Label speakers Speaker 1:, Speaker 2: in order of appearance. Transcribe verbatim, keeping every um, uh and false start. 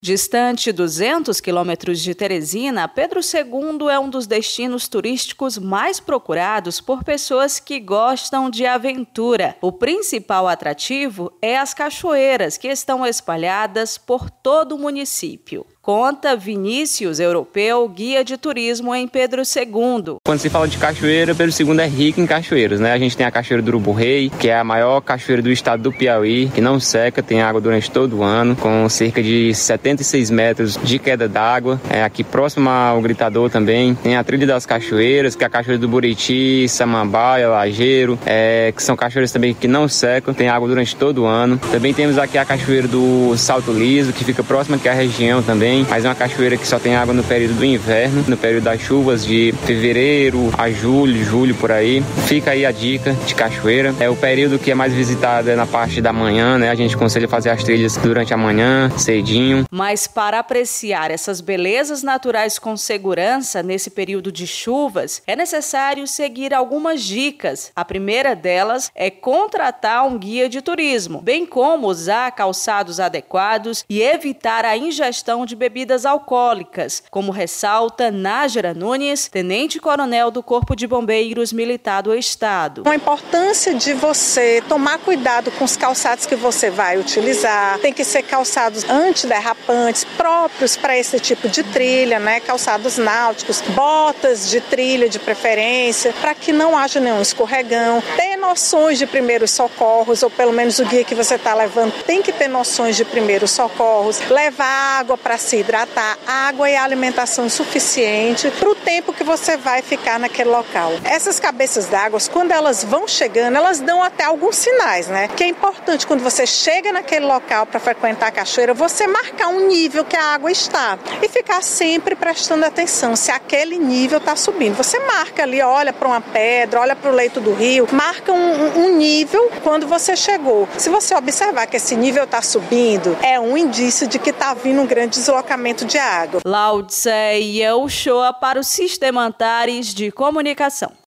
Speaker 1: Distante duzentos quilômetros de Teresina, Pedro segundo é um dos destinos turísticos mais procurados por pessoas que gostam de aventura. O principal atrativo é as cachoeiras, que estão espalhadas por todo o município. Conta Vinícius Europeu, guia de turismo em Pedro segundo.
Speaker 2: Quando se fala de cachoeira, Pedro segundo é rico em cachoeiras, né? A gente tem a Cachoeira do Urubu Rei, que é a maior cachoeira do estado do Piauí, que não seca, tem água durante todo o ano, com cerca de setenta e seis metros de queda d'água. É aqui próximo ao Gritador também. Tem a Trilha das Cachoeiras, que é a Cachoeira do Buriti, Samambaia, Lajeiro, é, que são cachoeiras também que não secam, tem água durante todo o ano. Também temos aqui a Cachoeira do Salto Liso, que fica próxima aqui à região também. Mas é uma cachoeira que só tem água no período do inverno, no período das chuvas de fevereiro a julho, julho por aí. Fica aí a dica de cachoeira. É o período que é mais visitado é na parte da manhã, né? A gente aconselha fazer as trilhas durante a manhã, cedinho.
Speaker 1: Mas para apreciar essas belezas naturais com segurança nesse período de chuvas, é necessário seguir algumas dicas. A primeira delas é contratar um guia de turismo, bem como usar calçados adequados e evitar a ingestão de bebidas alcoólicas, como ressalta Nájera Nunes, tenente-coronel do Corpo de Bombeiros Militar do Estado.
Speaker 3: A importância de você tomar cuidado com os calçados que você vai utilizar, tem que ser calçados antiderrapantes, próprios para esse tipo de trilha, né? Calçados náuticos, botas de trilha de preferência, para que não haja nenhum escorregão. Ter noções de primeiros socorros, ou pelo menos o guia que você está levando tem que ter noções de primeiros socorros, levar água para se hidratar, água e alimentação suficiente para o tempo que você vai ficar naquele local. Essas cabeças d'água, quando elas vão chegando, elas dão até alguns sinais, né? Que é importante quando você chega naquele local para frequentar a cachoeira, você marcar um nível que a água está e ficar sempre prestando atenção se aquele nível está subindo. Você marca ali, olha para uma pedra, olha para o leito do rio, marca um, um nível quando você chegou. Se você observar que esse nível está subindo, é um indício de que está vindo um grande deslocamento de água.
Speaker 1: Laudce e Shoa para o Sistema Antares de Comunicação.